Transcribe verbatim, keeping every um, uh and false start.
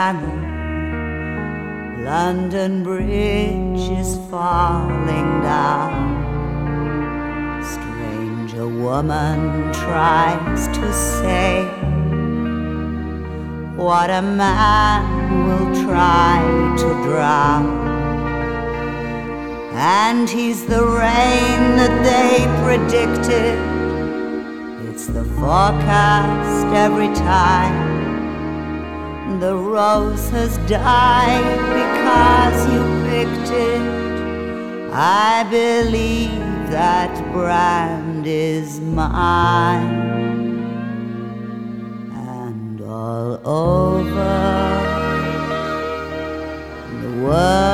Channel, London Bridge is falling down. Strange, a woman tries to say what a man will try to drown. And he's the rain that they predicted. It's the forecast every time. The rose has died because you picked it. I believe that brand is mine. And all over the world